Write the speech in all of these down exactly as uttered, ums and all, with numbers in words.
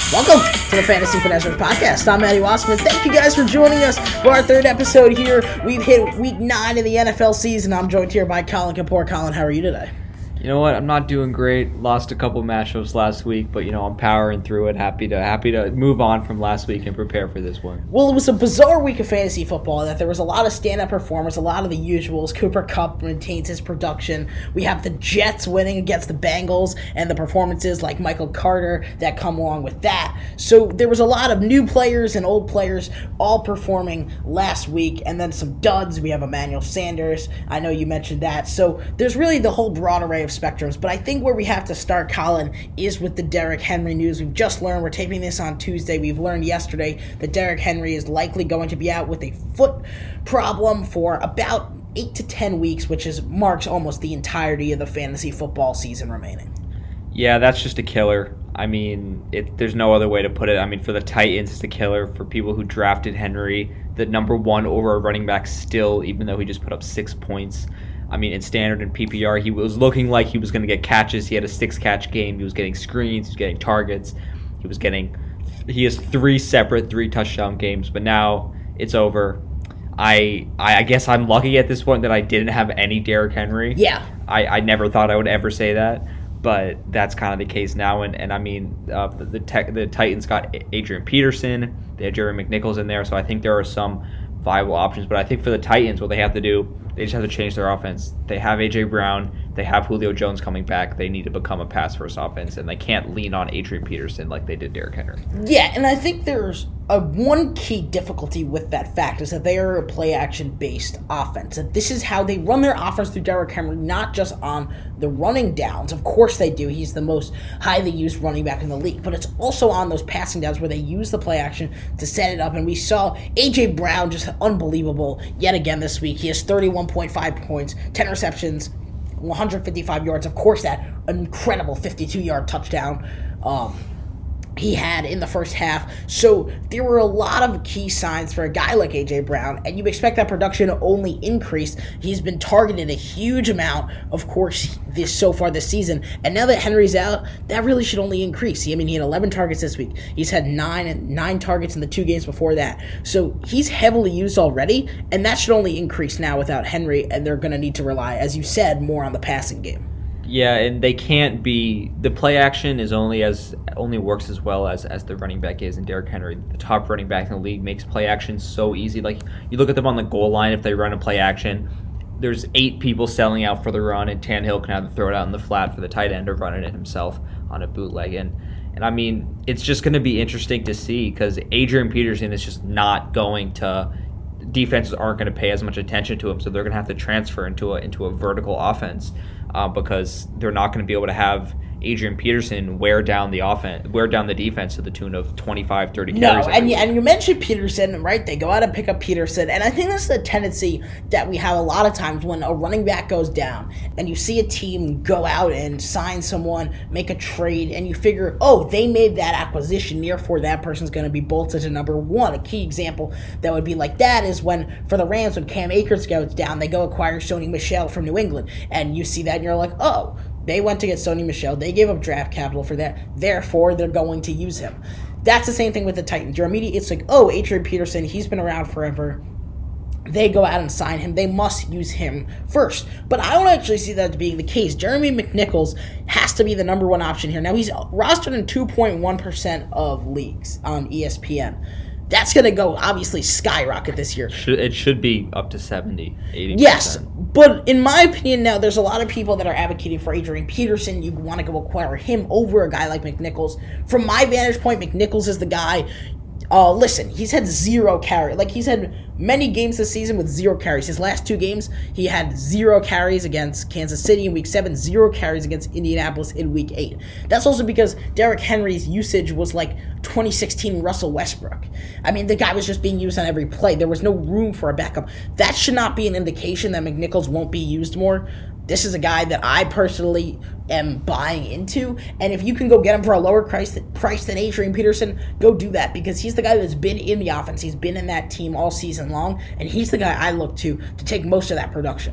Welcome to the Fantasy Finessers Podcast. I'm Maddie Wasserman. Thank you guys for joining us for our third episode here. We've hit week nine of the N F L season. I'm joined here by Colin Kapoor. Colin, how are you today? You know what? I'm not doing great. Lost a couple matchups last week, but you know I'm powering through it. Happy to happy to move on from last week and prepare for this one. Well, it was a bizarre week of fantasy football. That there was a lot of stand-up performers, a lot of the usuals. Cooper Kupp maintains his production. We have the Jets winning against the Bengals, and the performances like Michael Carter that come along with that. So there was a lot of new players and old players all performing last week, and then some duds. We have Emmanuel Sanders. I know you mentioned that. So there's really the whole broad array of spectrums, but I think where we have to start, Colin, is with the Derrick Henry news. We've just learned, we're taping this on Tuesday, we've learned yesterday that Derrick Henry is likely going to be out with a foot problem for about eight to ten weeks, which is marks almost the entirety of the fantasy football season remaining. Yeah, that's just a killer. I mean, it, there's no other way to put it. I mean, for the Titans, it's a killer. For people who drafted Henry, the number one over a running back still, even though he just put up six points. I mean, in standard and P P R, he was looking like he was going to get catches. He had a six-catch game. He was getting screens. He was getting targets. He was getting – he has three separate three-touchdown games, but now it's over. I I guess I'm lucky at this point that I didn't have any Derrick Henry. Yeah. I, I never thought I would ever say that, but that's kind of the case now. And, and I mean, uh, the the, tech, the Titans got Adrian Peterson. They had Jerry McNichols in there, so I think there are some viable options. But I think for the Titans, what they have to do – they just have to change their offense. They have A J. Brown. They have Julio Jones coming back. They need to become a pass-first offense, and they can't lean on Adrian Peterson like they did Derrick Henry. Yeah, and I think there's a one key difficulty with that fact is that they are a play-action-based offense. And this is how they run their offense through Derrick Henry, not just on the running downs. Of course they do. He's the most highly used running back in the league. But it's also on those passing downs where they use the play-action to set it up. And we saw A J. Brown just unbelievable yet again this week. He has thirty-one point five points, ten receptions, one hundred fifty-five yards. Of course, that incredible fifty-two-yard touchdown um, he had in the first half. So there were a lot of key signs for a guy like A J. Brown, and you expect that production to only increase. He's been targeted a huge amount, of course, this so far this season. And now that Henry's out, that really should only increase. I mean, he had eleven targets this week. He's had nine and nine targets in the two games before that. So he's heavily used already, and that should only increase now without Henry, and they're going to need to rely, as you said, more on the passing game. Yeah, and they can't be the play action is only as only works as well as, as the running back is, and Derrick Henry, the top running back in the league, makes play action so easy. Like you look at them on the goal line, if they run a play action, there's eight people selling out for the run, and Tannehill can either throw it out in the flat for the tight end or run it himself on a bootleg. And and I mean, it's just going to be interesting to see because Adrian Peterson is just not going to. Defenses aren't going to pay as much attention to him, so they're going to have to transfer into a into a vertical offense uh, because they're not going to be able to have Adrian Peterson wear down the offense, wear down the defense to the tune of twenty-five, thirty carries. No, and you, and you mentioned Peterson, right? They go out and pick up Peterson, and I think that's the tendency that we have a lot of times when a running back goes down, and you see a team go out and sign someone, make a trade, and you figure, oh, they made that acquisition, therefore that person's going to be bolted to number one. A key example that would be like that is when, for the Rams, when Cam Akers goes down, they go acquire Sony Michel from New England, and you see that, and you're like, oh, they went to get Sony Michel. They gave up draft capital for that. Therefore, they're going to use him. That's the same thing with the Titans. You're immediate. It's like, oh, Adrian Peterson, he's been around forever. They go out and sign him. They must use him first. But I don't actually see that being the case. Jeremy McNichols has to be the number one option here. Now, he's rostered in two point one percent of leagues on E S P N. That's going to go, obviously, skyrocket this year. It should be up to seventy, eighty percent. Yes, but in my opinion now, there's a lot of people that are advocating for Adrian Peterson. You want to go acquire him over a guy like McNichols. From my vantage point, McNichols is the guy. Uh, listen, he's had zero carry. Like, he's had many games this season with zero carries. His last two games, he had zero carries against Kansas City in week seven, zero carries against Indianapolis in week eight. That's also because Derrick Henry's usage was like twenty sixteen Russell Westbrook. I mean, the guy was just being used on every play. There was no room for a backup. That should not be an indication that McNichols won't be used more. This is a guy that I personally am buying into, and if you can go get him for a lower price, price than Adrian Peterson, go do that, because he's the guy that's been in the offense. He's been in that team all season long, and he's the guy I look to to take most of that production.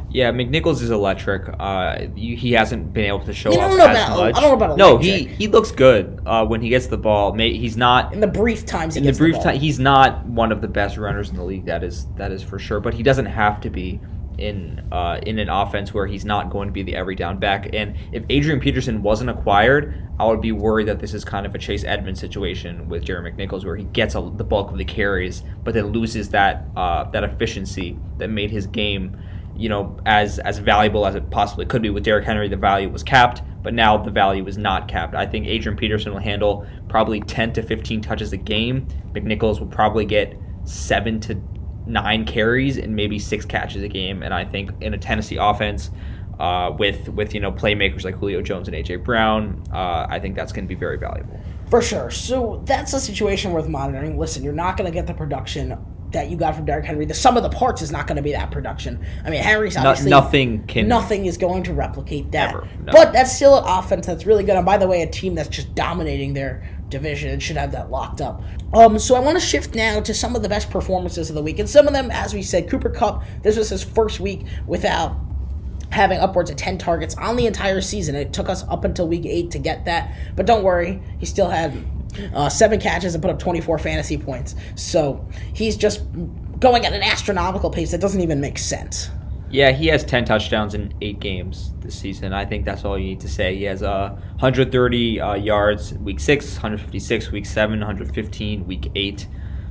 Yeah, McNichols is electric. Uh, he hasn't been able to show You up don't know as about- much. I don't know about no, electric. he, he looks good uh, when he gets the ball. May, he's not In the brief times he in the gets brief ball. time. He's not one of the best runners in the league. That is that is for sure. But he doesn't have to be in uh, in an offense where he's not going to be the every down back. And if Adrian Peterson wasn't acquired, I would be worried that this is kind of a Chase Edmonds situation with Jerry McNichols, where he gets a, the bulk of the carries, but then loses that uh, that efficiency that made his game, you know, as as valuable as it possibly could be. With Derrick Henry, the value was capped, but now the value is not capped. I think Adrian Peterson will handle probably ten to fifteen touches a game. McNichols will probably get seven to nine carries and maybe six catches a game. And I think in a Tennessee offense uh, with with you know playmakers like Julio Jones and A J Brown, uh, I think that's going to be very valuable. For sure. So that's a situation worth monitoring. Listen, you're not going to get the production that you got from Derrick Henry. The sum of the parts is not going to be that production. I mean, Henry's obviously no, nothing can nothing is going to replicate that. Ever, no. But that's still an offense that's really good. And by the way, a team that's just dominating their division and should have that locked up. Um, so I want to shift now to some of the best performances of the week, and some of them, as we said, Cooper Kupp. This was his first week without having upwards of ten targets on the entire season. It took us up until week eight to get that, but don't worry, he still had uh, seven catches and put up twenty-four fantasy points. So he's just going at an astronomical pace that doesn't even make sense. Yeah, he has ten touchdowns in eight games this season. I think that's all you need to say. He has uh, one hundred thirty uh, yards week six, one hundred fifty-six week seven, one hundred fifteen week eight.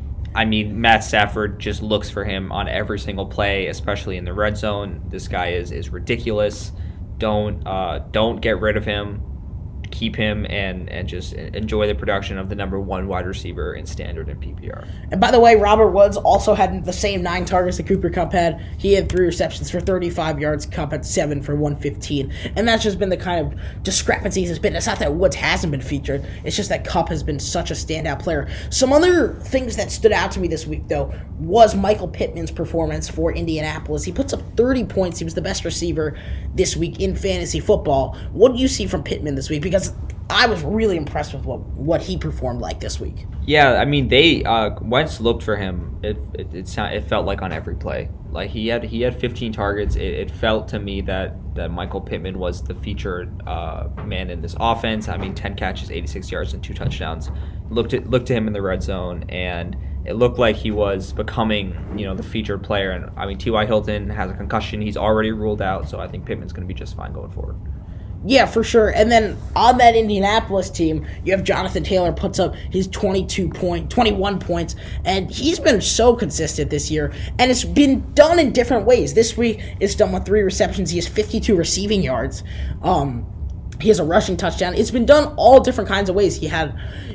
I mean, Matt Stafford just looks for him on every single play, especially in the red zone. This guy is is ridiculous. Don't uh, don't get rid of him. Keep him and and just enjoy the production of the number one wide receiver in standard and P P R. And by the way, Robert Woods also had the same nine targets that Cooper Kupp had. He had three receptions for thirty-five yards. Kupp had seven for one fifteen. And that's just been the kind of discrepancies it's been. It's not that Woods hasn't been featured. It's just that Kupp has been such a standout player. Some other things that stood out to me this week, though, was Michael Pittman's performance for Indianapolis. He puts up thirty points. He was the best receiver this week in fantasy football. What do you see from Pittman this week? Because I was really impressed with what, what he performed like this week. Yeah, I mean, they uh, Wentz looked for him. It it it, sound, it felt like on every play. Like he had he had fifteen targets. It, it felt to me that, that Michael Pittman was the featured uh, man in this offense. I mean, ten catches, eighty-six yards, and two touchdowns. Looked at looked to him in the red zone, and it looked like he was becoming, you know, the featured player. And I mean, T Y. Hilton has a concussion. He's already ruled out, so I think Pittman's going to be just fine going forward. Yeah, for sure. And then on that Indianapolis team, you have Jonathan Taylor puts up his twenty-two point, twenty-one points, and he's been so consistent this year. And it's been done in different ways. This week, it's done with three receptions. He has fifty-two receiving yards. Um, he has a rushing touchdown. It's been done all different kinds of ways. He had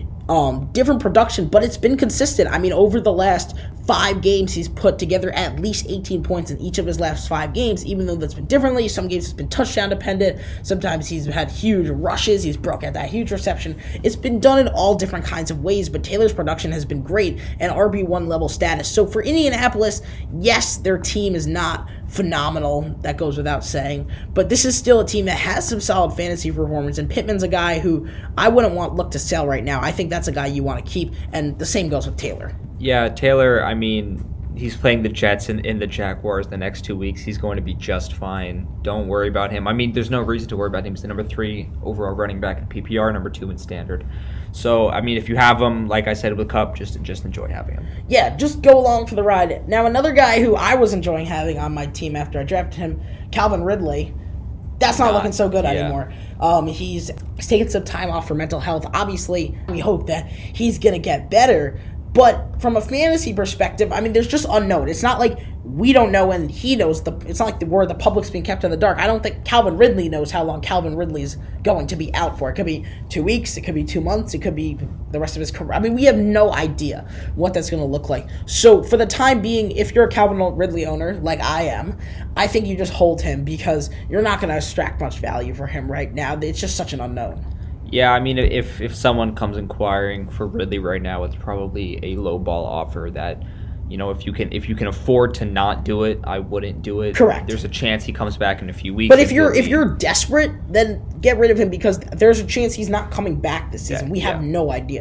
um, different production, but it's been consistent. I mean, over the last five games, he's put together at least eighteen points in each of his last five games, even though that's been differently. Some games it's been touchdown dependent. Sometimes he's had huge rushes. He's broke out that huge reception. It's been done in all different kinds of ways, but Taylor's production has been great and R B one level status. So for Indianapolis, yes, their team is not phenomenal. That goes without saying. But this is still a team that has some solid fantasy performance, and Pittman's a guy who I wouldn't want look to sell right now. I think that's a guy you want to keep, and the same goes with Taylor. Yeah, Taylor, I mean, he's playing the Jets in, in the Jaguars the next two weeks. He's going to be just fine. Don't worry about him. I mean, there's no reason to worry about him. He's the number three overall running back in P P R, number two in standard. So, I mean, if you have him, like I said with Kupp, just just enjoy having him. Yeah, just go along for the ride. Now, another guy who I was enjoying having on my team after I drafted him, Calvin Ridley. That's not, not looking so good yeah. anymore. Um, he's, he's taking some time off for mental health. Obviously, we hope that he's going to get better. But from a fantasy perspective, I mean, there's just unknown. It's not like we don't know and he knows. The. It's not like the word the public's being kept in the dark. I don't think Calvin Ridley knows how long Calvin Ridley's going to be out for. It could be two weeks. It could be two months. It could be the rest of his career. I mean, we have no idea what that's going to look like. So for the time being, if you're a Calvin Ridley owner, like I am, I think you just hold him because you're not going to extract much value for him right now. It's just such an unknown. Yeah, I mean, if if someone comes inquiring for Ridley right now, it's probably a low ball offer that, you know, if you can if you can afford to not do it, I wouldn't do it. Correct. There's a chance he comes back in a few weeks. But if you're if you're desperate, then get rid of him because there's a chance he's not coming back this season. Yeah, we have yeah. no idea.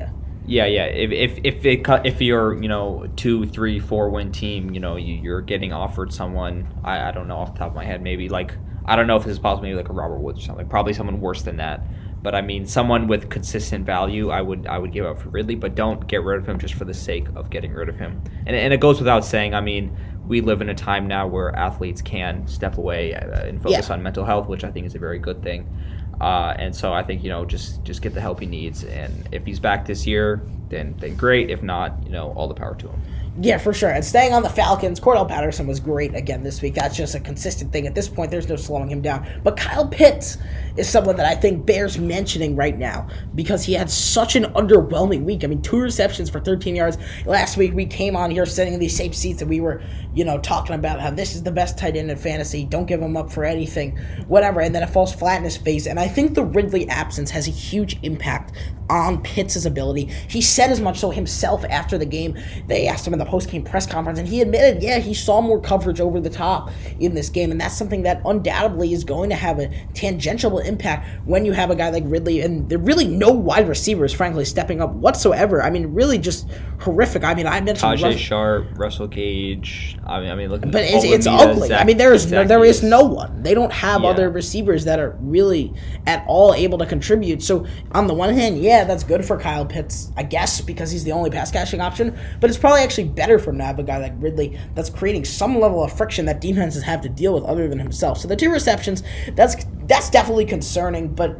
Yeah, yeah. If if if it cut if you're you know two, three, four win team, you know you, you're getting offered someone. I, I don't know off the top of my head. Maybe like I don't know if this is possible. Maybe like a Robert Woods or something. Probably someone worse than that. But I mean, someone with consistent value, I would I would give up for Ridley. But don't get rid of him just for the sake of getting rid of him. And and it goes without saying. I mean, we live in a time now where athletes can step away uh, and focus Yeah. on mental health, which I think is a very good thing. Uh, and so I think, you know, just just get the help he needs. And if he's back this year, then then great. If not, you know, all the power to him. Yeah, for sure. And staying on the Falcons, Cordell Patterson was great again this week. That's just a consistent thing. At this point, there's no slowing him down. But Kyle Pitts is someone that I think bears mentioning right now because he had such an underwhelming week. I mean, two receptions for thirteen yards. Last week, we came on here sitting in these same seats and we were, you know, talking about how this is the best tight end in fantasy. Don't give him up for anything, whatever. And then it falls flat in his face. And I think the Ridley absence has a huge impact on Pitts' ability. He said as much so himself after the game. They asked him in the post-game press conference, and he admitted, yeah, he saw more coverage over the top in this game, and that's something that undoubtedly is going to have a tangential impact when you have a guy like Ridley, and there are really no wide receivers, frankly, stepping up whatsoever. I mean, really just horrific. I mean, I mentioned Tajay Sharp, Russell Gage. I mean, I mean, look. But it's, it's ugly. Zach, I mean, there is no, there is no one. They don't have yeah. other receivers that are really at all able to contribute. So on the one hand, yeah, that's good for Kyle Pitts, I guess, because he's the only pass catching option. But it's probably actually better for him to have a guy like Ridley that's creating some level of friction that defenses have to deal with other than himself. So the two receptions, that's that's definitely concerning. But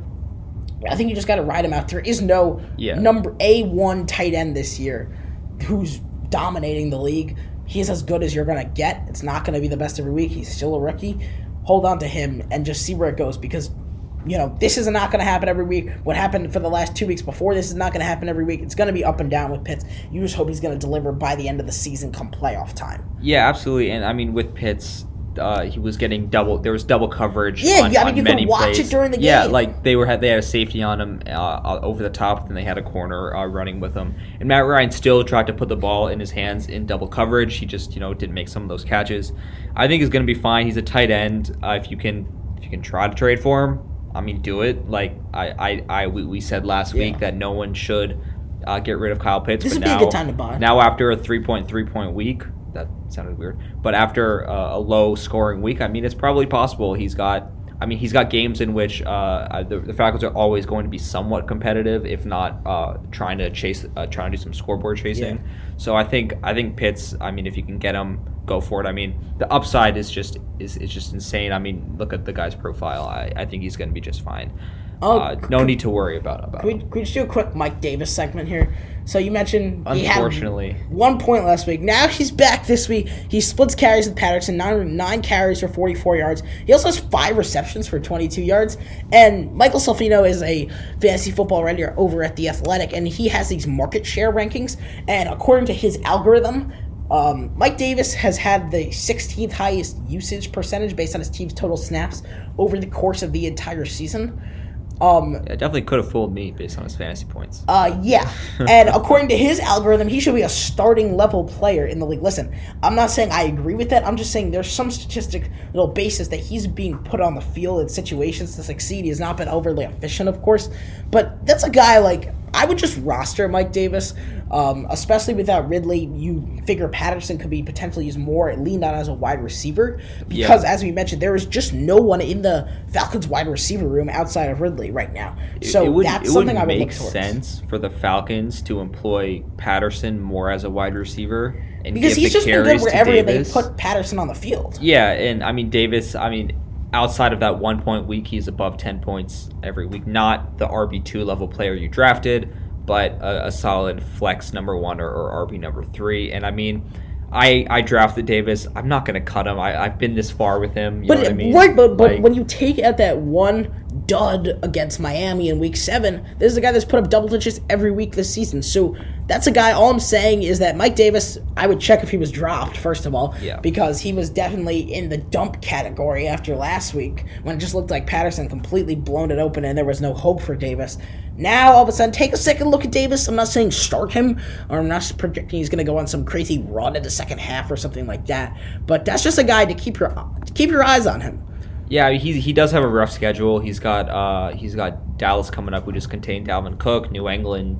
I think you just got to ride him out. There is no yeah. number A one tight end this year who's dominating the league. He's as good as you're going to get. It's not going to be the best every week. He's still a rookie. Hold on to him and just see where it goes because, you know, this is not going to happen every week. What happened for the last two weeks before this is not going to happen every week. It's going to be up and down with Pitts. You just hope he's going to deliver by the end of the season come playoff time. Yeah, absolutely. And, I mean, with Pitts, uh, he was getting double. There was double coverage. Yeah, on, yeah. I mean, on you many could watch plays. it during the game. Yeah, like they were had they had a safety on him uh, over the top, then they had a corner uh, running with him. And Matt Ryan still tried to put the ball in his hands in double coverage. He just you know didn't make some of those catches. I think he's going to be fine. He's a tight end. Uh, if you can if you can try to trade for him, I mean, do it. Like I I, I we, we said last yeah. week that no one should uh, get rid of Kyle Pitts. This but would now, be a good time to buy. Now after a three point three point week. That sounded weird. But after uh, a low-scoring week, I mean, it's probably possible he's got. I mean, he's got games in which uh, the, the Falcons are always going to be somewhat competitive, if not uh, trying to chase, uh, trying to do some scoreboard chasing. Yeah. So I think I think Pitts. I mean, if you can get him, go for it. I mean, the upside is just is, is just insane. I mean, look at the guy's profile. I, I think he's going to be just fine. Oh, uh, no could, need to worry about about. Can we, can we just do a quick Mike Davis segment here? So you mentioned he Unfortunately. had one point last week. Now he's back this week. He splits carries with Patterson, nine, nine carries for forty-four yards. He also has five receptions for twenty-two yards. And Michael Salfino is a fantasy football writer over at The Athletic, and he has these market share rankings. And according to his algorithm, um, Mike Davis has had the sixteenth highest usage percentage based on his team's total snaps over the course of the entire season. Um, yeah, definitely could have fooled me based on his fantasy points. Uh, yeah, and according to his algorithm, he should be a starting level player in the league. Listen, I'm not saying I agree with that. I'm just saying there's some statistic little basis that he's being put on the field in situations to succeed. He has not been overly efficient, of course, but that's a guy like I would just roster Mike Davis, um, especially without Ridley. You figure Patterson could be potentially used more, leaned on as a wide receiver because, yeah. as we mentioned, there is just no one in the Falcons wide receiver room outside of Ridley right now. So it would, that's it something would I would make look towards. sense for the Falcons to employ Patterson more as a wide receiver and because give he's the just been carries good wherever to they Davis. put Patterson on the field. Yeah, and I mean Davis. I mean. Outside of that one point week, he's above ten points every week. Not the R B two level player you drafted, but a, a solid flex number one or, or R B number three. And I mean, I I drafted Davis. I'm not going to cut him. I, I've been this far with him. You but know what I mean? Right, but, but like, when you take out that one dud against Miami in week seven, this is a guy that's put up double digits every week this season. So that's a guy, all I'm saying is that Mike Davis, I would check if he was dropped, first of all, yeah. because he was definitely in the dump category after last week when it just looked like Patterson completely blown it open and there was no hope for Davis. Now, all of a sudden, take a second look at Davis. I'm not saying start him, or I'm not predicting he's going to go on some crazy run in the second half or something like that, but that's just a guy to keep your to keep your eyes on him. Yeah, he he does have a rough schedule. He's got uh he's got Dallas coming up, who just contained Dalvin Cook, New England,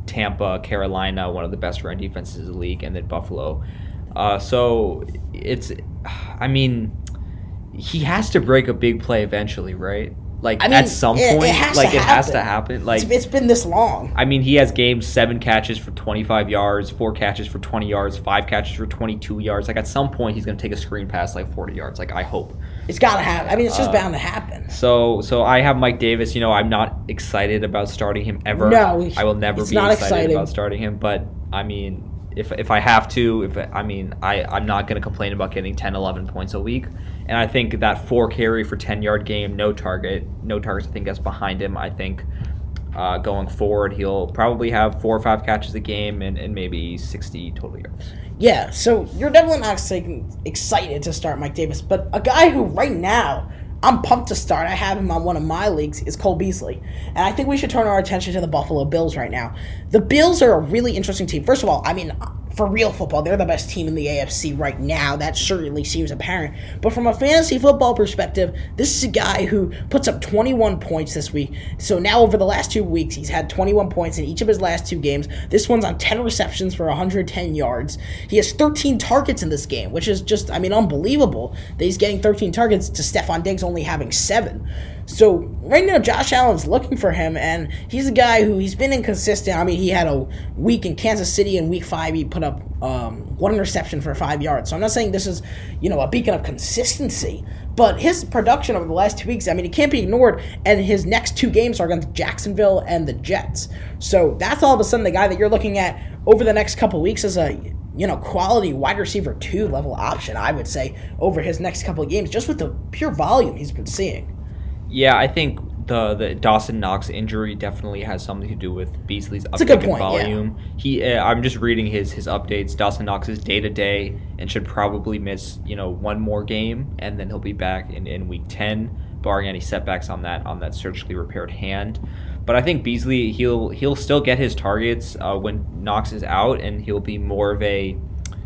Tampa, Carolina, one of the best run defenses in the league, and then Buffalo. Uh, so it's, I mean, he has to break a big play eventually, right? Like I mean, at some it, point, it has like to it happen. has to happen. Like it's, it's been this long. I mean, he has games seven catches for twenty-five yards, four catches for twenty yards, five catches for twenty-two yards. Like at some point, he's going to take a screen pass like forty yards. Like I hope. It's got to happen. I mean, it's just Uh, bound to happen. So, so I have Mike Davis. You know, I'm not excited about starting him ever. No, I will never it's be not excited exciting. about starting him. But I mean, if if I have to, if I mean, I I'm not going to complain about getting ten, eleven points a week. And I think that four carry for ten yard game, no target, no targets. I think that's behind him. I think uh, going forward, he'll probably have four or five catches a game and, and maybe sixty total yards. Yeah, so you're definitely not excited to start Mike Davis, but a guy who right now I'm pumped to start, I have him on one of my leagues, is Cole Beasley. And I think we should turn our attention to the Buffalo Bills right now. The Bills are a really interesting team. First of all, I mean, for real football, they're the best team in the A F C right now. That certainly seems apparent. But from a fantasy football perspective, this is a guy who puts up twenty-one points this week. So now over the last two weeks, he's had twenty-one points in each of his last two games. This one's on ten receptions for one hundred ten yards. He has thirteen targets in this game, which is just, I mean, unbelievable that he's getting thirteen targets to Stephon Diggs only having seven. So right now, Josh Allen's looking for him, and he's a guy who he's been inconsistent. I mean, he had a week in Kansas City in week five. He put up um, one interception for five yards. So I'm not saying this is, you know, a beacon of consistency, but his production over the last two weeks, I mean, it can't be ignored. And his next two games are against Jacksonville and the Jets. So that's all of a sudden the guy that you're looking at over the next couple weeks as a, you know, quality wide receiver two level option, I would say, over his next couple of games, just with the pure volume he's been seeing. Yeah, I think the the Dawson Knox injury definitely has something to do with Beasley's That's a good uptick in point, volume. Yeah. He, uh, I'm just reading his his updates. Dawson Knox is day to day and should probably miss you know one more game, and then he'll be back in, in week ten, barring any setbacks on that on that surgically repaired hand. But I think Beasley he'll he'll still get his targets uh, when Knox is out, and he'll be more of a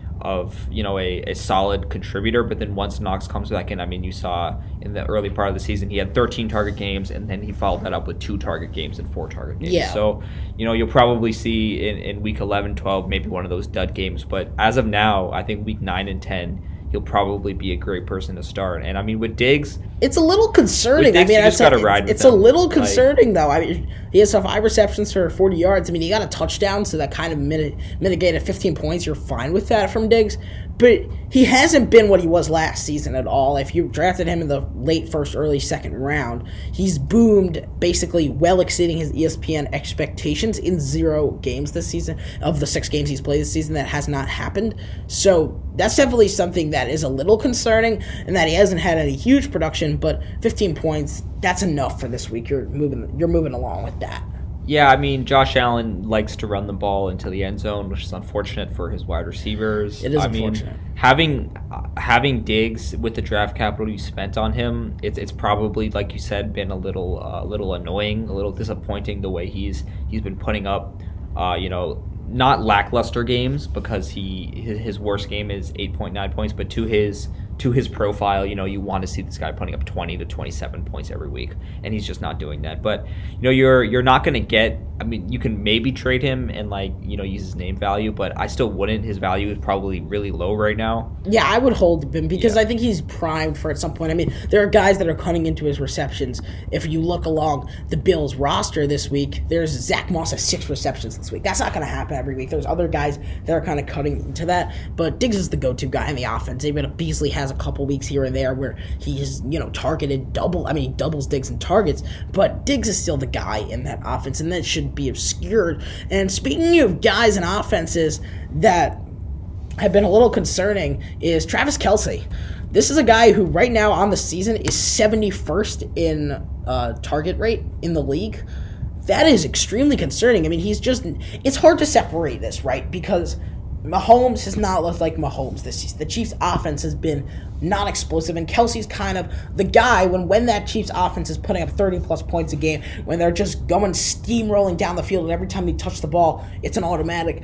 of you know a, a solid contributor. But then once Knox comes back in, I mean, you saw in the early part of the season he had thirteen target games, and then he followed that up with two target games and four target games. Yeah. So you know you'll probably see in, in week eleven, twelve maybe one of those dud games. But as of now, I think week nine and ten he'll probably be a great person to start. And I mean, with Diggs, it's a little concerning. With Diggs, I mean, you just it's, gotta a, ride with it's them. a little Like- concerning, though. I mean, he has five receptions for forty yards. I mean, he got a touchdown, so that kind of mit- mitigated fifteen points. You're fine with that from Diggs. But he hasn't been what he was last season at all. If you drafted him in the late first, early second round, he's boomed, basically well exceeding his E S P N expectations in zero games this season. Of the six games he's played this season, that has not happened. So that's definitely something that is a little concerning, and that he hasn't had any huge production, but fifteen points, that's enough for this week. You're moving you're moving along with that. yeah, I mean, Josh Allen likes to run the ball into the end zone, which is unfortunate for his wide receivers. It is I unfortunate. mean, having uh, having Diggs with the draft capital you spent on him, it's it's probably, like you said, been a little uh, little annoying, a little disappointing the way he's he's been putting up, uh, you know, not lackluster games, because he his, his worst game is eight point nine points, but to his to his profile, you know, you want to see this guy putting up twenty to twenty-seven points every week, and he's just not doing that. But you know, you're you're not going to get. I mean, you can maybe trade him and, like, you know, use his name value, but I still wouldn't. His value is probably really low right now. Yeah, I would hold him because Yeah. I think he's primed for at some point. I mean, there are guys that are cutting into his receptions. If you look along the Bills roster this week, there's Zach Moss has six receptions this week. That's not going to happen every week. There's other guys that are kind of cutting into that, but Diggs is the go-to guy in the offense. Even Beasley has a couple weeks here and there where he's, you know, targeted double. I mean, he doubles Diggs in targets, but Diggs is still the guy in that offense, and that should be obscured. And speaking of guys and offenses that have been a little concerning is Travis Kelce. This is a guy who right now on the season is seventy-first in uh, target rate in the league. That is extremely concerning. I mean, he's just, it's hard to separate this, right? Because Mahomes has not looked like Mahomes this season. The Chiefs' offense has been not explosive, and Kelsey's kind of the guy when, when that Chiefs' offense is putting up thirty-plus points a game, when they're just going steamrolling down the field, and every time they touch the ball, it's an automatic touchdown.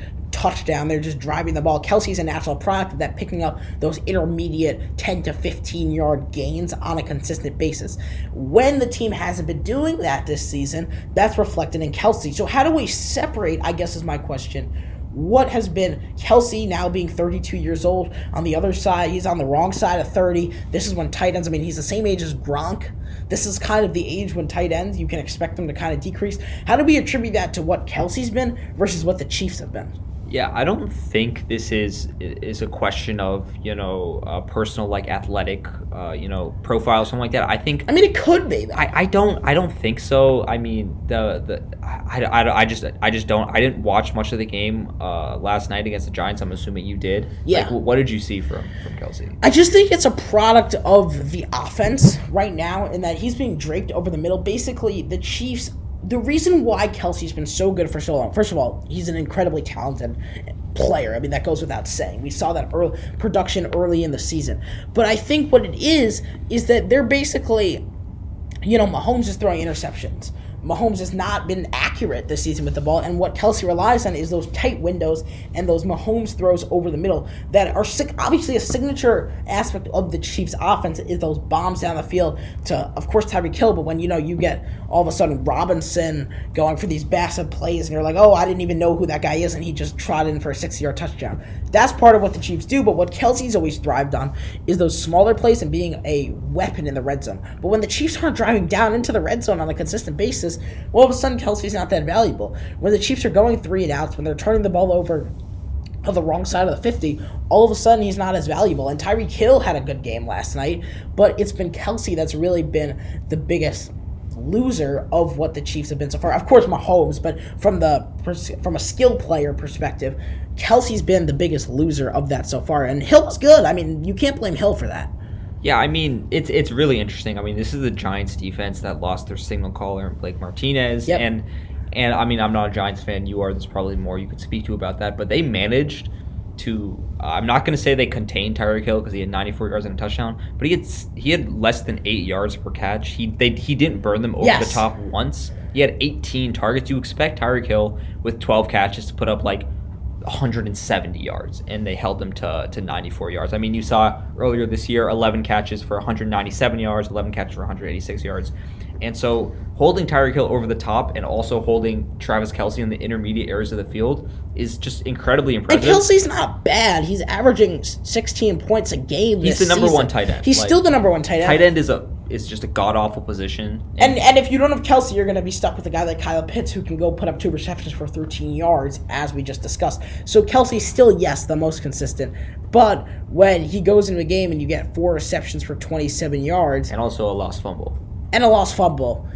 touchdown. They're just driving the ball. Kelsey's a natural product of that, picking up those intermediate ten to fifteen yard gains on a consistent basis. When the team hasn't been doing that this season, that's reflected in Kelsey. So how do we separate, I guess is my question, what has been Kelsey now being thirty-two years old? On the other side, he's on the wrong side of thirty. This is when tight ends, I mean, he's the same age as Gronk. This is kind of the age when tight ends, you can expect them to kind of decrease. How do we attribute that to what Kelsey's been versus what the Chiefs have been? Yeah, I don't think this is is a question of, you know, uh, personal, like, athletic, uh, you know, profile, something like that. I think. I mean, it could be. I, I don't. I don't think so. I mean, the the I, I, I just I just don't. I didn't watch much of the game uh, last night against the Giants. I'm assuming you did. Yeah. Like, what did you see from from Kelsey? I just think it's a product of the offense right now, in that he's being draped over the middle. Basically, the Chiefs. The reason why Kelsey's been so good for so long, first of all, he's an incredibly talented player. I mean, that goes without saying. We saw that early production early in the season. But I think what it is, is that they're basically, you know, Mahomes is throwing interceptions. Mahomes has not been accurate this season with the ball, and what Kelsey relies on is those tight windows and those Mahomes throws over the middle that are obviously a signature aspect of the Chiefs' offense, is those bombs down the field to, of course, Tyreek Hill, but when, you know, you get all of a sudden Robinson going for these massive plays, and you're like, oh, I didn't even know who that guy is, and he just trotted in for a sixty-yard touchdown. That's part of what the Chiefs do, but what Kelsey's always thrived on is those smaller plays and being a weapon in the red zone. But when the Chiefs aren't driving down into the red zone on a consistent basis, well, all of a sudden, Kelsey's not that valuable. When the Chiefs are going three and outs, when they're turning the ball over on the wrong side of the fifty, all of a sudden, he's not as valuable. And Tyreek Hill had a good game last night, but it's been Kelsey that's really been the biggest loser of what the Chiefs have been so far. Of course, Mahomes, but from the from a skill player perspective, Kelsey's been the biggest loser of that so far. And Hill was good. I mean, you can't blame Hill for that. Yeah, I mean, it's it's really interesting. I mean, this is the Giants defense that lost their signal caller, Blake Martinez. Yep. And, and I mean, I'm not a Giants fan. You are. There's probably more you could speak to about that. But they managed to, uh, I'm not going to say they contained Tyreek Hill because he had ninety-four yards and a touchdown, but he had he had less than eight yards per catch. He they he didn't burn them over yes. the top once. He had eighteen targets. You expect Tyreek Hill with twelve catches to put up like one hundred seventy yards, and they held them to, to ninety-four yards. I mean, you saw earlier this year, eleven catches for one hundred ninety-seven yards, eleven catches for one hundred eighty-six yards. And so holding Tyreek Hill over the top and also holding Travis Kelce in the intermediate areas of the field is just incredibly impressive. And Kelsey's not bad. He's averaging sixteen points a game He's this the number season. one tight end. He's Like, still the number one tight end. Tight end is a is just a god-awful position. And and if you don't have Kelsey, you're going to be stuck with a guy like Kyle Pitts, who can go put up two receptions for thirteen yards, as we just discussed. So Kelsey's still, yes, the most consistent. But when he goes into a game and you get four receptions for twenty-seven yards. And also a lost fumble. And a lost fumble.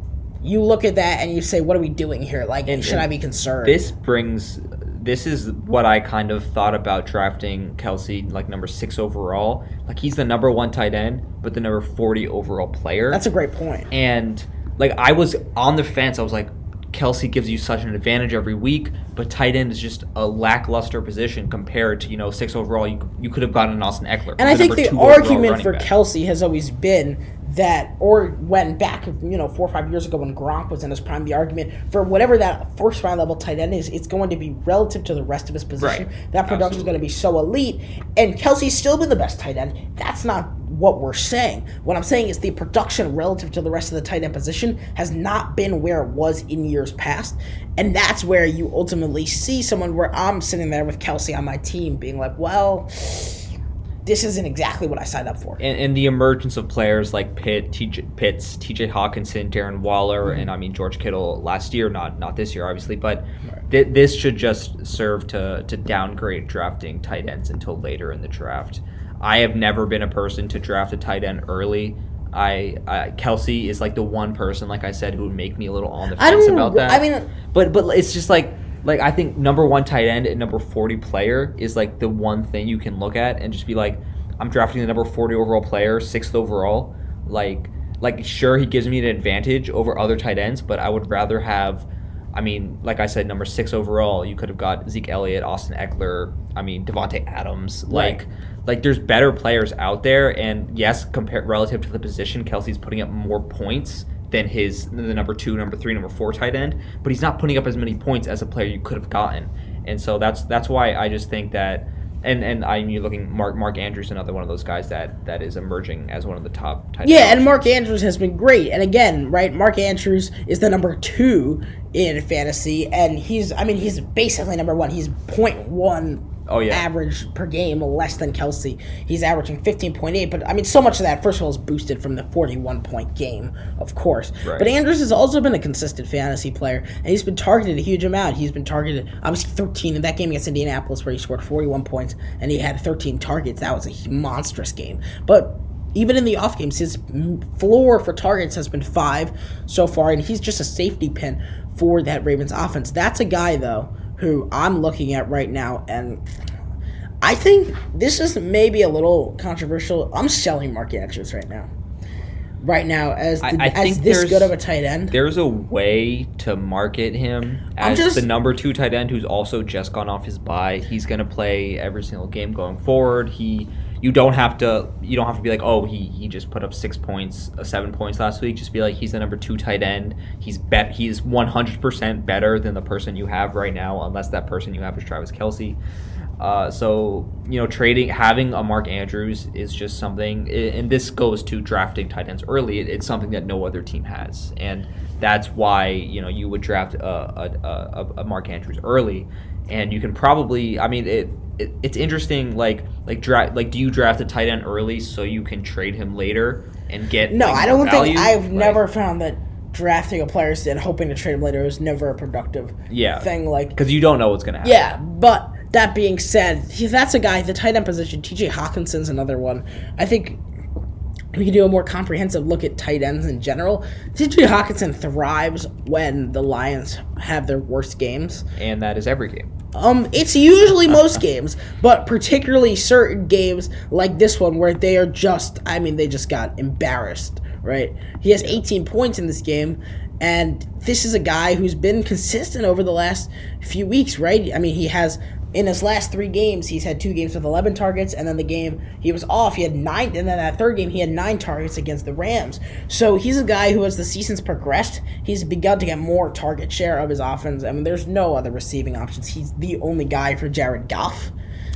You look at that and you say, what are we doing here? Like, And- should and I be concerned? This brings... This is what I kind of thought about drafting Kelsey, like number six overall. Like, he's the number one tight end, but the number forty overall player. That's a great point. And, like, I was on the fence. I was like, Kelsey gives you such an advantage every week, but tight end is just a lackluster position compared to, you know, six overall. You you could have gotten an Austin Eckler. And I think number the two overall argument running for back. Kelsey has always been that, or when back, you know, four or five years ago when Gronk was in his prime, the argument for whatever that first round level tight end is, it's going to be relative to the rest of his position. Right. That production is going to be so elite. And Kelsey's still been the best tight end. That's not what we're saying. What I'm saying is the production relative to the rest of the tight end position has not been where it was in years past. And that's where you ultimately see someone where I'm sitting there with Kelsey on my team being like, well, this isn't exactly what I signed up for. And, and the emergence of players like Pitt, T J, Pitts, T J Hawkinson, Darren Waller, mm-hmm. and I mean George Kittle last year, not not this year, obviously, but right. th- this should just serve to to downgrade drafting tight ends until later in the draft. I have never been a person to draft a tight end early. I, I Kelsey is like the one person, like I said, who would make me a little on the fence about that. I mean, but but it's just like. Like, I think number one tight end and number forty player is, like, the one thing you can look at and just be like, I'm drafting the number forty overall player, sixth overall. Like, like sure, he gives me an advantage over other tight ends, but I would rather have, I mean, like I said, number six overall, you could have got Zeke Elliott, Austin Eckler, I mean, Devontae Adams. Like, right. like there's better players out there, and yes, compared relative to the position, Kelsey's putting up more points than his the number two, number three, number four tight end, but he's not putting up as many points as a player you could have gotten. and so that's that's why I just think that. And and I you're looking Mark Mark Andrews, another one of those guys that, that is emerging as one of the top tight end Yeah, options. and Mark Andrews has been great. And again, right, Mark Andrews is the number two in fantasy, and he's I mean he's basically number one. He's point one Oh, yeah. average per game, less than Kelsey. He's averaging fifteen point eight, but I mean so much of that first of all is boosted from the forty-one point game, of course. Right. But Andrews has also been a consistent fantasy player, and he's been targeted a huge amount. He's been targeted obviously thirteen in that game against Indianapolis where he scored forty-one points and he had thirteen targets. That was a monstrous game. But even in the off games, his floor for targets has been five so far, and he's just a safety pin for that Ravens offense. That's a guy, though, who I'm looking at right now, and I think this is maybe a little controversial. I'm selling Mark Andrews right now. Right now, as the, I, I as think this there's- good of a tight end. There's a way to market him I'm as just- the number two tight end who's also just gone off his bye. He's going to play every single game going forward. He, you don't have to, you don't have to be like, oh, he, he just put up six points, uh, seven points last week. Just be like, he's the number two tight end. He's bet, he's one hundred percent better than the person you have right now, unless that person you have is Travis Kelce. Uh, so, you know, trading, having a Mark Andrews is just something, and this goes to drafting tight ends early. It's something that no other team has. And that's why, you know, you would draft a, a, a, a Mark Andrews early. And you can probably, I mean, it, it it's interesting, like, like, dra- like, do you draft a tight end early so you can trade him later and get No, like, I more don't value? think, I've Like, never found that drafting a player and hoping to trade him later is never a productive yeah, thing. Like, because you don't know what's going to happen. yeah, but that being said, he- that's a guy, the tight end position, T J Hawkinson's another one. I think we can do a more comprehensive look at tight ends in general. T J Hawkinson thrives when the Lions have their worst games. And that is every game. Um, it's usually most games, but particularly certain games like this one where they are just, I mean, they just got embarrassed, right? He has eighteen points in this game, and this is a guy who's been consistent over the last few weeks, right? I mean, he has, in his last three games, he's had two games with eleven targets, and then the game he was off, he had nine, and then that third game, he had nine targets against the Rams. So he's a guy who, as the season's progressed, he's begun to get more target share of his offense. I mean, there's no other receiving options. He's the only guy for Jared Goff.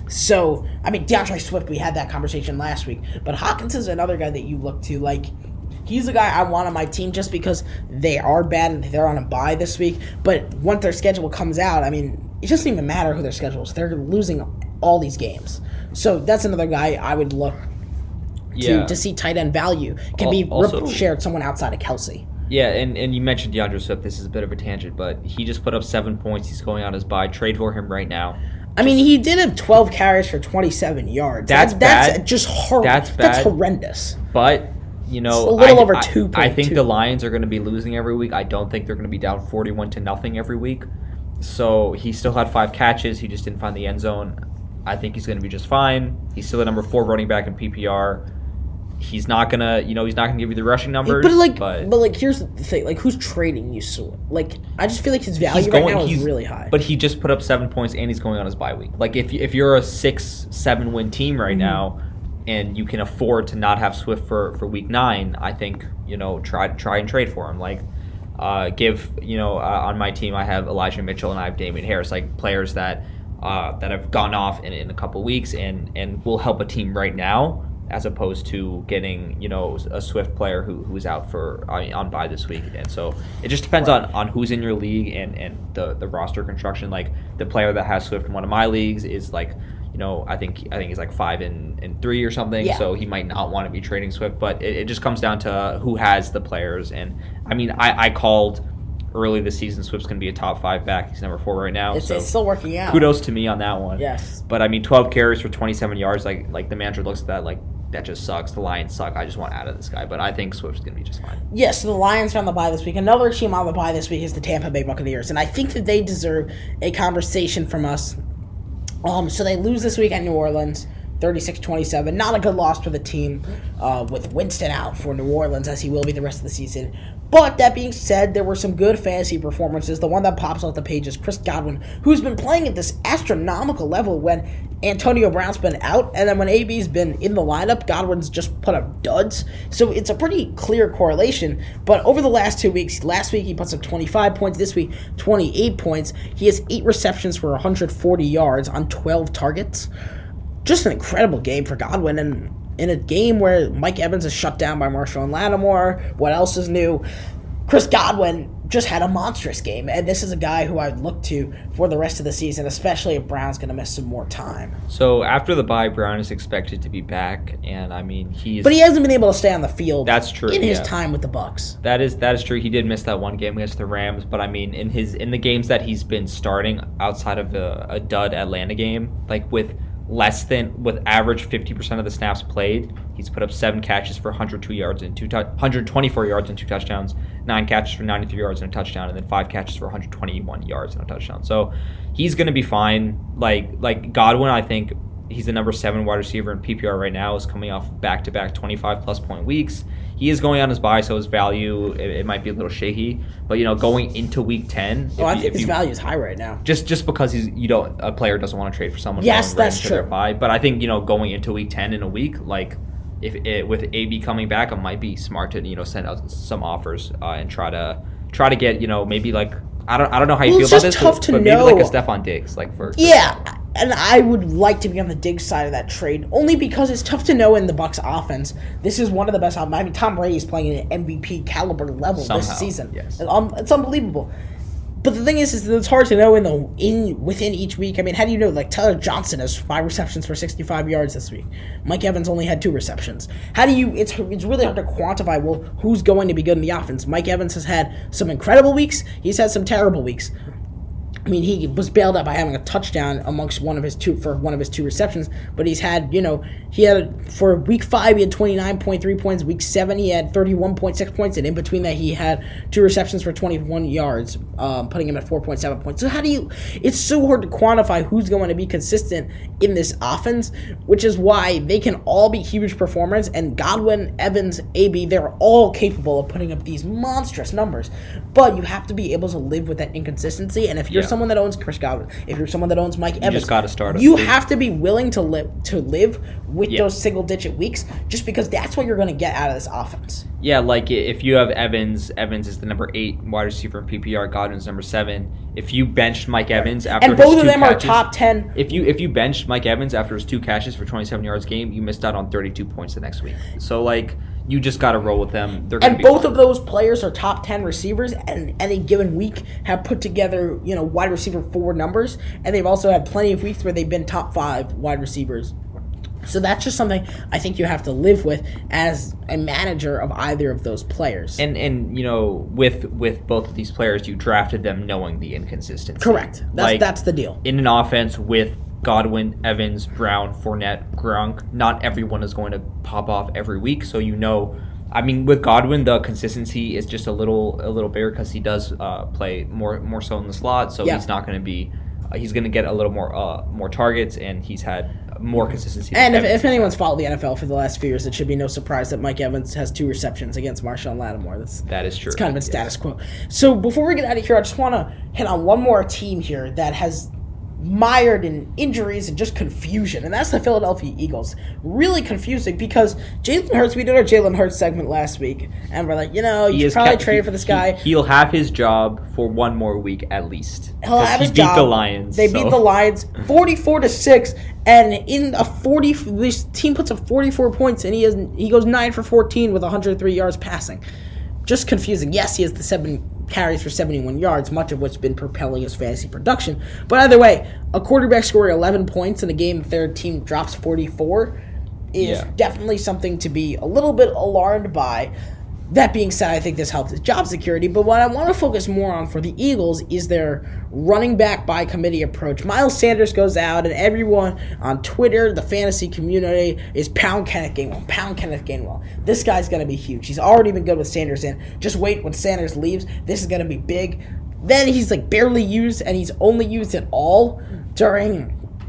So, I mean, DeAndre Swift, we had that conversation last week, but Hawkins is another guy that you look to, like, he's a guy I want on my team just because they are bad and they're on a bye this week. But once their schedule comes out, I mean, it doesn't even matter who their schedule is. They're losing all these games. So that's another guy I would look to, Yeah. to see tight end value. Can Al- be also- shared someone outside of Kelsey. Yeah, and, and you mentioned DeAndre Swift. This is a bit of a tangent, but he just put up seven points. He's going on his bye. Trade for him right now. I mean, he did have twelve carries for twenty-seven yards. That's that's bad. just hor- That's That's bad. horrendous. But, you know, It's a little I, over I- two I point think two. the Lions are going to be losing every week. I don't think they're going to be down forty-one to nothing every week. So he still had five catches. He just didn't find the end zone. I think he's going to be just fine. He's still the number four running back in P P R. He's not gonna, you know, he's not gonna give you the rushing numbers. But like, but, but like, here's the thing: like, who's trading you? So, like, I just feel like his value he's right going, now is he's- really high. But he just put up seven points and he's going on his bye week. Like if if you're a six seven win team right Mm-hmm. now, and you can afford to not have Swift for, for week nine, I think you know try try and trade for him. Like uh, give you know uh, on my team I have Elijah Mitchell and I have Damian Harris, like players that uh, that have gone off in, in a couple weeks and and will help a team right now, as opposed to getting, you know, a Swift player who who's out for on, on bye this week. And so it just depends Right. on, on who's in your league and, and the, the roster construction. Like the player that has Swift in one of my leagues is like, you know, I think I think he's like five and, and three or something. Yeah. So he might not want to be trading Swift, but it, it just comes down to who has the players. And I mean, I, I called early this season Swift's going to be a top five back. He's number four right now. it's, so it's still working out. kudos to me on that one. Yes. But I mean, twelve carries for twenty-seven yards. Like like the manager looks at that like that just sucks. The Lions suck. I just want out of this guy. But I think Swift's gonna be just fine. Yes, so the Lions are on the bye this week. Another team on the bye this week is the Tampa Bay Buccaneers, and I think that they deserve a conversation from us. Um, so they lose this week at New Orleans. thirty-six twenty-seven. Not a good loss for the team uh, with Winston out for New Orleans, as he will be the rest of the season. But that being said, there were some good fantasy performances. The one that pops off the page is Chris Godwin, who's been playing at this astronomical level when Antonio Brown's been out, and then when A B's been in the lineup, Godwin's just put up duds. So it's a pretty clear correlation. But over the last two weeks, last week he puts up twenty-five points, this week twenty-eight points. He has eight receptions for one hundred forty yards on twelve targets. Just an incredible game for Godwin, and in a game where Mike Evans is shut down by Marshawn Lattimore, what else is new? Chris Godwin just had a monstrous game, and this is a guy who I'd look to for the rest of the season, especially if Brown's going to miss some more time. So after the bye, Brown is expected to be back, and I mean he's. But he hasn't been able to stay on the field. That's true. In his yeah. time with the Bucs. That is that is true. He did miss that one game against the Rams, but I mean in his in the games that he's been starting outside of a, a dud Atlanta game, like with. Less than with average fifty percent of the snaps played, he's put up seven catches for one hundred two yards and two tu- one hundred twenty-four yards and two touchdowns, nine catches for ninety-three yards and a touchdown, and then five catches for one hundred twenty-one yards and a touchdown. So he's going to be fine. Like like Godwin, I think he's the number seven wide receiver in P P R right now. Is coming off back-to-back twenty-five plus point weeks. He is going on his bye, so his value it, it might be a little shaky. But you know, going into week ten, oh, I you, think his you, value is high right now. Just just because he's you don't a player doesn't want to trade for someone. Yes, going right that's into true. Their bye. But I think you know going into week ten in a week, like if it, with A B coming back, it might be smart to you know send out some offers uh, and try to try to get you know maybe like I don't I don't know how you well, feel it's about just this, tough but, to but know. maybe like a Stephon Diggs, like for yeah. And I would like to be on the Diggs side of that trade, only because it's tough to know in the Bucs offense. This is one of the best. I mean, Tom Brady is playing at an M V P caliber level Somehow, this season. yes. Um, it's unbelievable. But the thing is, is that it's hard to know in the in within each week. I mean, how do you know? Like Tyler Johnson has five receptions for sixty-five yards this week. Mike Evans only had two receptions. How do you? It's it's really hard to quantify. Well, who's going to be good in the offense? Mike Evans has had some incredible weeks. He's had some terrible weeks. I mean, he was bailed out by having a touchdown amongst one of his two for one of his two receptions, but he's had, you know, he had for week five he had twenty-nine point three points, week seven he had thirty-one point six points, and in between that he had two receptions for twenty-one yards, um, putting him at four point seven points. So how do you? It's so hard to quantify who's going to be consistent in this offense, which is why they can all be huge performers. And Godwin, Evans, A B, they're all capable of putting up these monstrous numbers, but you have to be able to live with that inconsistency. And if you're Yeah. someone that owns Chris Godwin, if you're someone that owns Mike Evans, just gotta start you it. have to be willing to live to live with Yeah. those single digit weeks, just because that's what you're going to get out of this offense. Yeah, like if you have Evans, Evans is the number eight wide receiver in P P R. Godwin's number seven. If you benched Mike Evans after And his both of two them catches, are top ten. If you if you benched Mike Evans after his two catches for twenty-seven yards game, you missed out on thirty-two points the next week. So like you just got to roll with them. They're gonna And be both fine. of those players are top ten receivers, and any given week have put together, you know, wide receiver four numbers, and they've also had plenty of weeks where they've been top five wide receivers. So that's just something I think you have to live with as a manager of either of those players. And and you know with with both of these players, you drafted them knowing the inconsistency. Correct. That's Like, that's the deal. in an offense with Godwin, Evans, Brown, Fournette, Gronk, not everyone is going to pop off every week. So you know, I mean, with Godwin, the consistency is just a little a little bigger because he does uh, play more more so in the slot. So Yeah. he's not going to be. Uh, he's going to get a little more uh, more targets, and he's had more consistency. And than if, Evans. if anyone's followed the N F L for the last few years, it should be no surprise that Mike Evans has two receptions against Marshawn Lattimore. That's that is true. It's kind of been status quo. So before we get out of here, I just want to hit on one more team here that has mired in injuries and just confusion, and that's the Philadelphia Eagles. Really confusing because Jalen Hurts, we did our Jalen Hurts segment last week, and we're like, you know, you He should is probably kept- trade he- for this he- guy. He'll have his job for one more week at least. He'll 'Cause have he his beat job. the Lions. They so. beat the Lions forty-four to six, and in a forty, this team puts up forty-four points, and he has he goes nine for fourteen with one hundred three yards passing. Just confusing. Yes, he has the seven carries for seventy-one yards, much of which has been propelling his fantasy production. But either way, a quarterback scoring eleven points in a game that their team drops forty-four is Yeah. definitely something to be a little bit alarmed by. That being said, I think this helps his job security, but what I want to focus more on for the Eagles is their running back by committee approach. Miles Sanders goes out, and everyone on Twitter, the fantasy community, is pound Kenneth Gainwell, pound Kenneth Gainwell. This guy's going to be huge. He's already been good with Sanders in. Just wait when Sanders leaves. This is going to be big. Then he's like barely used, and he's only used at all during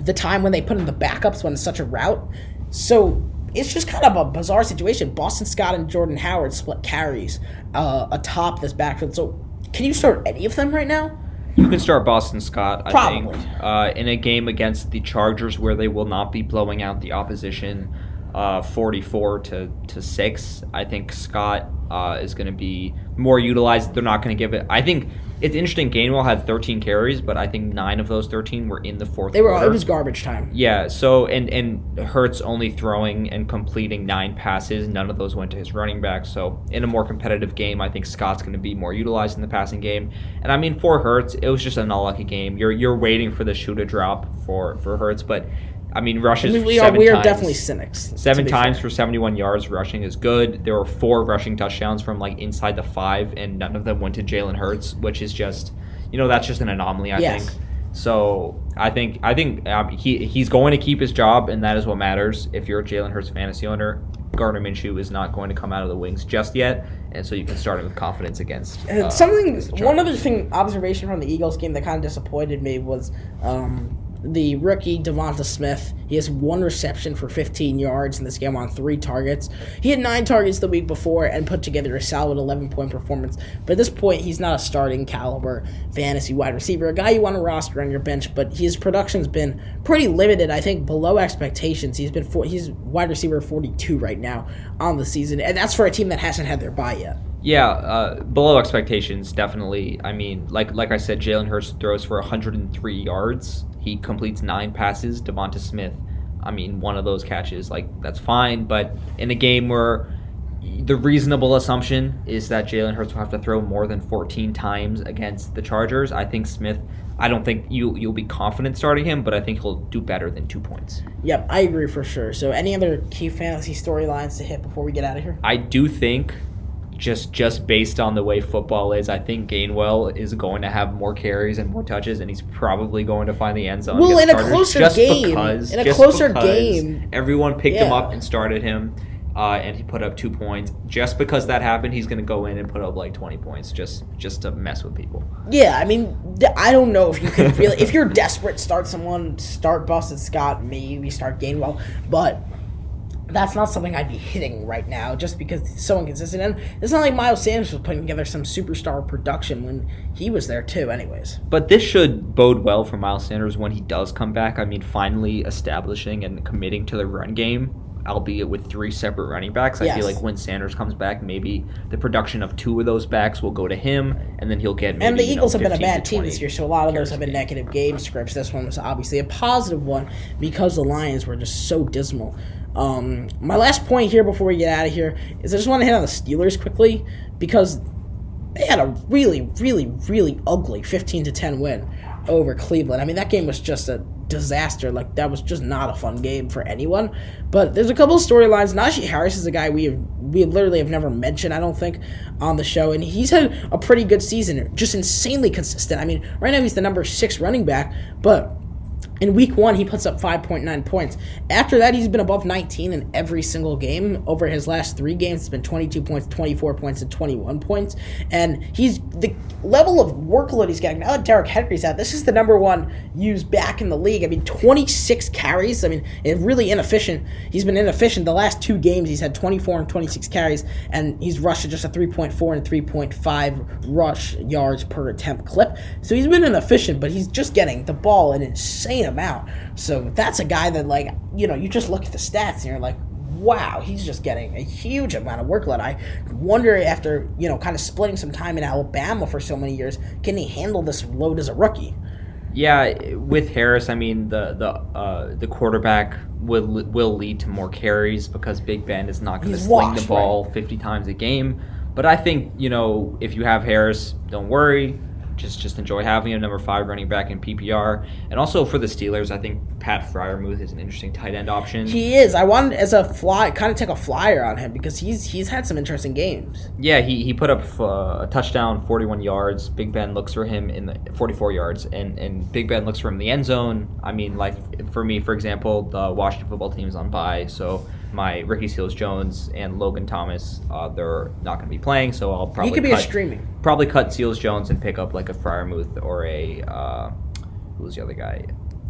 the time when they put in the backups when it's such a rout. So it's just kind of a bizarre situation. Boston Scott and Jordan Howard split carries uh, atop this backfield. So can you start any of them right now? You can start Boston Scott, I Probably. think, uh, in a game against the Chargers where they will not be blowing out the opposition uh, forty-four to six. I think Scott uh, is going to be more utilized. They're not going to give it. I think it's interesting. Gainwell had thirteen carries, but I think nine of those thirteen were in the fourth They were. quarter. It was garbage time. Yeah, so, and, and Hurts only throwing and completing nine passes. None of those went to his running back. So in a more competitive game, I think Scott's going to be more utilized in the passing game. And I mean, for Hurts, it was just an unlucky game. You're you're waiting for the shoe to drop for, for Hurts, but I mean, rushes I mean, we seven are we are times. definitely cynics. Seven to be times fair. for seventy-one yards rushing is good. There were four rushing touchdowns from like inside the five, and none of them went to Jalen Hurts, which is just, you know, that's just an anomaly, I Yes. think. So I think I think um, he he's going to keep his job, and that is what matters. If you're a Jalen Hurts fantasy owner, Gardner Minshew is not going to come out of the wings just yet, and so you can start him with confidence against. And Uh, something, against the one Chargers. other thing, observation from the Eagles game that kind of disappointed me was um, the rookie Devonta Smith. He has one reception for fifteen yards in this game on three targets. He had nine targets the week before and put together a solid eleven-point performance. But at this point, he's not a starting caliber fantasy wide receiver, a guy you want to roster on your bench. But his production's been pretty limited. I think below expectations. He's been four, he's wide receiver forty-two right now on the season, and that's for a team that hasn't had their bye yet. Yeah, uh, below expectations, definitely. I mean, like like I said, Jalen Hurts throws for one hundred three yards. He completes nine passes. Devonta Smith, I mean, one of those catches, like, that's fine. But in a game where the reasonable assumption is that Jalen Hurts will have to throw more than fourteen times against the Chargers, I think Smith, I don't think you, you'll be confident starting him, but I think he'll do better than two points. Yep, I agree for sure. So any other key fantasy storylines to hit before we get out of here? I do think, just just based on the way football is, I think Gainwell is going to have more carries and more touches, and he's probably going to find the end zone. Well, against in a Chargers closer just game, because, in a just closer because game, everyone picked him yeah. up and started him, uh, and he put up two points. Just because that happened, he's going to go in and put up like twenty points just just to mess with people. Yeah, I mean, th- I don't know if you could really, if you're desperate, start someone, start Boston Scott, maybe start Gainwell, but that's not something I'd be hitting right now just because it's so inconsistent. And it's not like Miles Sanders was putting together some superstar production when he was there too, anyways. But this should bode well for Miles Sanders when he does come back. I mean, finally establishing and committing to the run game, albeit with three separate running backs. I Yes. feel like when Sanders comes back, maybe the production of two of those backs will go to him, and then he'll get maybe, And the you Eagles know, have been a fifteen bad to team twenty this year, so a lot of those carries have a been game. negative game scripts. This one was obviously a positive one because the Lions were just so dismal. Um, my last point here before we get out of here is I just want to hit on the Steelers quickly because they had a really, really, really ugly fifteen to ten win over Cleveland. I mean, that game was just a disaster. Like, that was just not a fun game for anyone. But there's a couple of storylines. Najee Harris is a guy we have, we literally have never mentioned, I don't think, on the show. And he's had a pretty good season, just insanely consistent. I mean, right now he's the number six running back, but in week one, he puts up five point nine points. After that, he's been above nineteen in every single game. Over his last three games, it's been twenty-two points, twenty-four points, and twenty-one points. And he's the level of workload he's getting. Now that Derrick Henry's out, this is the number one used back in the league. I mean, twenty-six carries. I mean, it's really inefficient. He's been inefficient. The last two games, he's had twenty-four and twenty-six carries, and he's rushed at just a three point four and three point five rush yards per attempt clip. So he's been inefficient, but he's just getting the ball an insane amount. So that's a guy that, like, you know, you just look at the stats and you're like, wow, he's just getting a huge amount of workload. I wonder, after, you know, kind of splitting some time in Alabama for so many years, can he handle this load as a rookie? Yeah, with Harris, I mean, the the uh, the quarterback will will lead to more carries because Big Ben is not going to He's sling washed, the ball fifty times a game. But I think, you know, if you have Harris, don't worry. Just just enjoy having him, number five running back in P P R. And also for the Steelers, I think Pat Freiermuth is an interesting tight end option. He is. I wanted, as a fly, kind of take a flyer on him because he's he's had some interesting games. Yeah, he, he put up uh, a touchdown, forty-one yards. Big Ben looks for him in the forty-four yards, and, and Big Ben looks for him in the end zone. I mean, like, for me, for example, the Washington football team is on bye, so my Ricky Seals-Jones and Logan Thomas, uh, they're not going to be playing, so I'll probably He could be cut, a streaming. probably cut Seals-Jones and pick up like a Freiermuth or a uh, who's the other guy?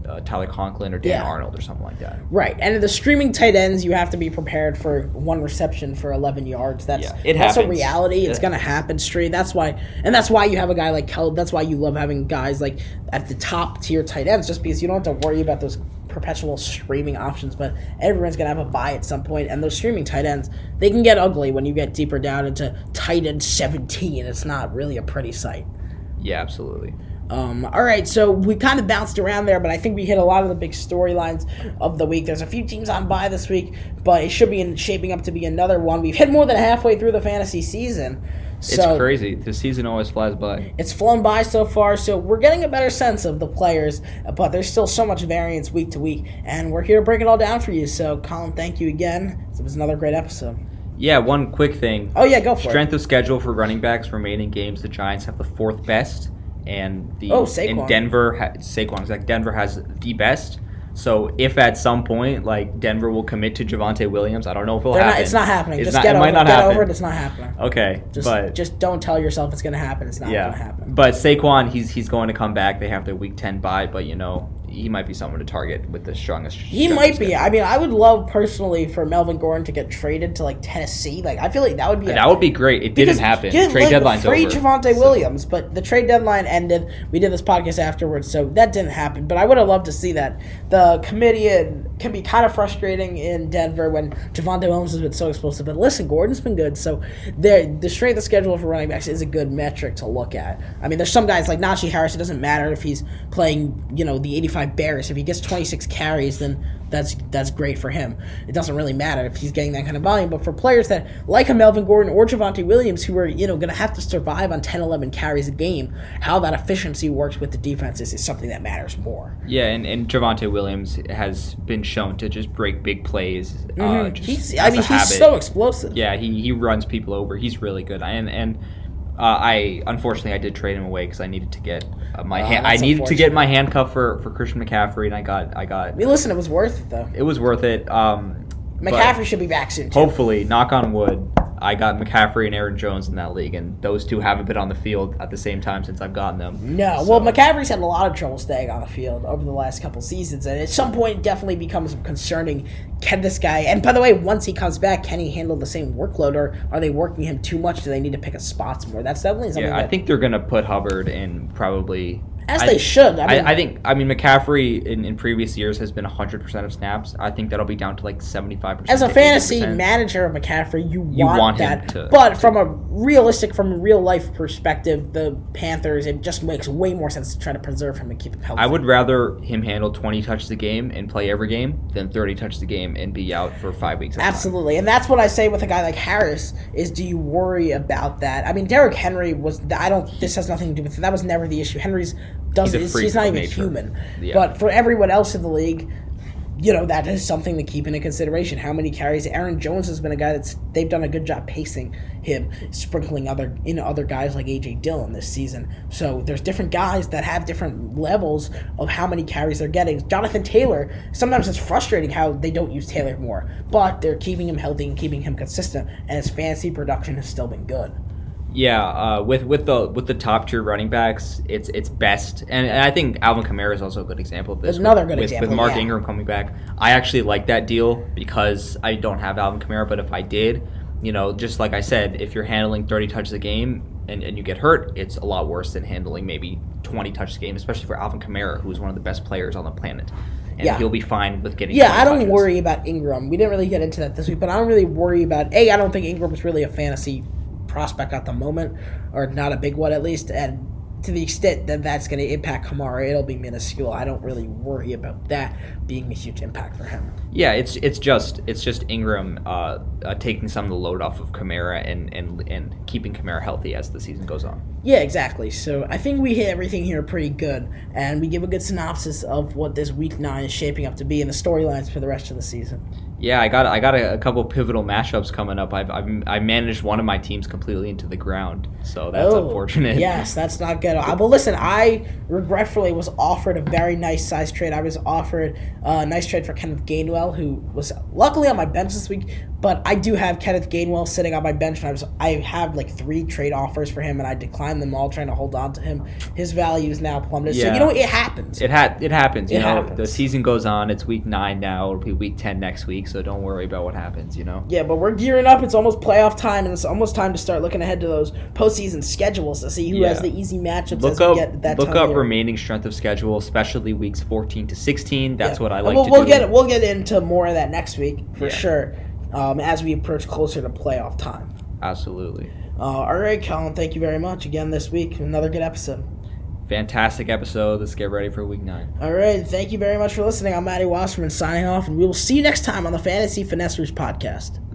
uh, Tyler Conklin or Dan Yeah. Arnold or something like that. Right, and the streaming tight ends, you have to be prepared for one reception for eleven yards. That's Yeah, it that's a happens. reality. It's Yeah. gonna happen straight. That's why, and that's why you have a guy like Kel. That's why you love having guys like at the top tier tight ends, just because you don't have to worry about those perpetual streaming options. But everyone's gonna have a bye at some point, and those streaming tight ends, they can get ugly when you get deeper down into tight end seventeen. It's not really a pretty sight. Yeah, absolutely. Um, all right, so we kind of bounced around there, but I think we hit a lot of the big storylines of the week. There's a few teams on bye this week, but it should be in, shaping up to be another one. We've hit more than halfway through the fantasy season. So It's crazy. The season always flies by. It's flown by so far, so we're getting a better sense of the players, but there's still so much variance week to week, and we're here to break it all down for you. So, Colin, thank you again. It was another great episode. Yeah, one quick thing. Oh, yeah, go for Strength it. of schedule for running backs remaining games. The Giants have the fourth best, and the Oh, Saquon. in Denver, ha- Saquon, exactly. Denver has the best. So if at some point like Denver will commit to Javonte Williams, I don't know if it'll They're happen. not, it's not happening. It's Just not- get, it over, might not get happen. over it. It's not happening. Okay, Just, but just don't tell yourself it's going to happen. It's not yeah, going to happen. but Saquon, he's he's going to come back. They have their week ten bye, but you know he might be someone to target with the strongest. He strongest might be. schedule. I mean, I would love personally for Melvin Gordon to get traded to like Tennessee. Like, I feel like that would be. A, That would be great. It because didn't happen. get, Trade like, deadline's free over. Javonte So- Williams, but the trade deadline ended. We did this podcast afterwards, so that didn't happen. But I would have loved to see that. The committee and can be kind of frustrating in Denver when Javonte Williams has been so explosive. But listen, Gordon's been good, so the the strength of schedule for running backs is a good metric to look at. I mean, there's some guys like Najee Harris. It doesn't matter if he's playing, you know, the eighty-five Bears. If he gets twenty-six carries, then that's that's great for him. It doesn't really matter if he's getting that kind of volume. But for players that like a Melvin Gordon or Javonte Williams, who are, you know, going to have to survive on ten, eleven carries a game, how that efficiency works with the defenses is something that matters more. Yeah, and, and Javonte Williams has been shown to just break big plays. Uh, Mhm. just He's, as I mean, a he's habit. so explosive. Yeah, he, he runs people over. He's really good. And and uh, I unfortunately I did trade him away because I needed to get uh, my Oh, hand, I that's needed to get unfortunate. my handcuff for, for Christian McCaffrey, and I got I got I mean, listen, it was worth it though. it was worth it. Um, but McCaffrey should be back soon too. hopefully, knock on wood, I got McCaffrey and Aaron Jones in that league, and those two haven't been on the field at the same time since I've gotten them. No, So- well, McCaffrey's had a lot of trouble staying on the field over the last couple seasons, and at some point, it definitely becomes concerning. Can this guy? And by the way, once he comes back, can he handle the same workload, or are they working him too much? Do they need to pick his spots more? That's definitely something. Yeah, I that, think they're gonna put Hubbard in probably. as I- they should. I I, mean, I think I mean McCaffrey in, in previous years has been one hundred percent of snaps. I think that'll be down to like seventy-five percent. as a fantasy manager of McCaffrey, you, You want, want him that. to- but from a realistic, from a real life perspective, the Panthers, it just makes way more sense to try to preserve him and keep him healthy. I would rather him handle twenty touches a game and play every game than thirty touches a game and be out for five weeks. At a time. Absolutely, and that's what I say with a guy like Harris. Is do you worry about that? I mean, Derrick Henry was. I don't. This has nothing to do with it. That was never the issue. Henry's doesn't. He's a He's, freak he's not of even nature. human. Yeah. But for everyone else in the league, you know, that is something to keep into consideration. How many carries? Aaron Jones has been a guy that's they've done a good job pacing him, sprinkling other in other guys like A J Dillon this season. So there's different guys that have different levels of how many carries they're getting. Jonathan Taylor, sometimes it's frustrating how they don't use Taylor more, but they're keeping him healthy and keeping him consistent, and his fantasy production has still been good. Yeah, uh, with with the with the top tier running backs, it's it's best, and, and I think Alvin Kamara is also a good example of this. Another with, good with, example, with Mark yeah. Ingram coming back. I actually like that deal because I don't have Alvin Kamara, but if I did, you know, just like I said, if you're handling thirty touches a game and, and you get hurt, it's a lot worse than handling maybe twenty touches a game, especially for Alvin Kamara, who is one of the best players on the planet, and Yeah. he'll be fine with getting. Yeah, twenty I don't touches. worry about Ingram. We didn't really get into that this week, but I don't really worry about A, I don't think Ingram's really a fantasy prospect at the moment, or not a big one at least, and to the extent that that's going to impact Kamara, it'll be minuscule. I don't really worry about that being a huge impact for him. Yeah, it's it's just it's just Ingram uh, uh, taking some of the load off of Kamara and, and and keeping Kamara healthy as the season goes on. Yeah, exactly. So I think we hit everything here pretty good, and we give a good synopsis of what this week nine is shaping up to be and the storylines for the rest of the season. Yeah, I got I got a, a couple pivotal matchups coming up. I've, I've I managed one of my teams completely into the ground, so that's Oh, unfortunate. Yes, that's not good. Uh, well, listen, I regretfully was offered a very nice size trade. I was offered a nice trade for Kenneth Gainwell, who was luckily on my bench this week, But I do have Kenneth Gainwell sitting on my bench, and I, was, I have like three trade offers for him, and I declined them all, trying to hold on to him. His value is now plummeted. Yeah. So, you know, it happens. It ha- it happens. You It know, happens. the season goes on. It's week nine now. It'll be week ten next week, so don't worry about what happens, you know? Yeah, but we're gearing up. It's almost playoff time, and it's almost time to start looking ahead to those postseason schedules to see who Yeah. has the easy matchups Look as we up, get that look time of up year. remaining strength of schedule, especially weeks fourteen to sixteen. That's Yeah. what I And like we'll, to we'll do. Get, we'll get into more of that next week, for Yeah. sure, um, as we approach closer to playoff time. Absolutely. Uh, all right, Colin, thank you very much again this week. Another good episode. Fantastic episode. Let's get ready for week nine. All right, thank you very much for listening. I'm Matty Wasserman signing off, and we will see you next time on the Fantasy Finessers podcast.